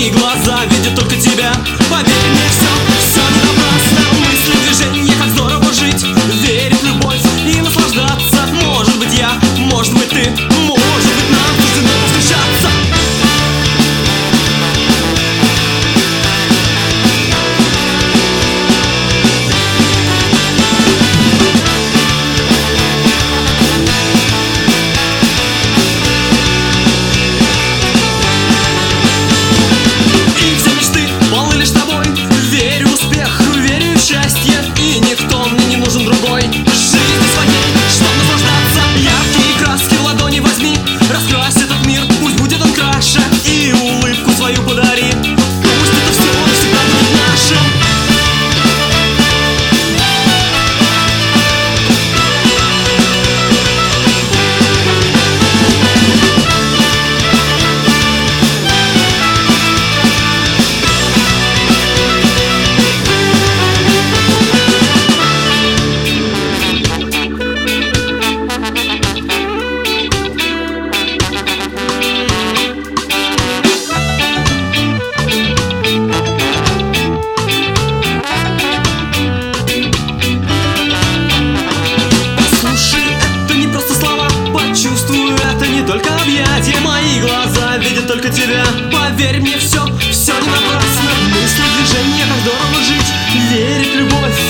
Мои глаза видят только тебя. Поверь мне, все не напрасно. Мысли, движения, как здорово жить. Верить в любовь и наслаждаться. Может быть я, может быть ты, может быть нам суждено встречаться. И никто мне не нужен другой. Жизнь своей, чтоб наслаждаться. Яркие краски в ладони возьми. Раскрась этот мир, пусть будет он краше. И улыбку свою подари. Пусть это все навсегда будет нашим. Только объятия, мои глаза видят только тебя. Поверь мне, все не напрасно. Мысли, движения, как здорово жить. Верить в любовь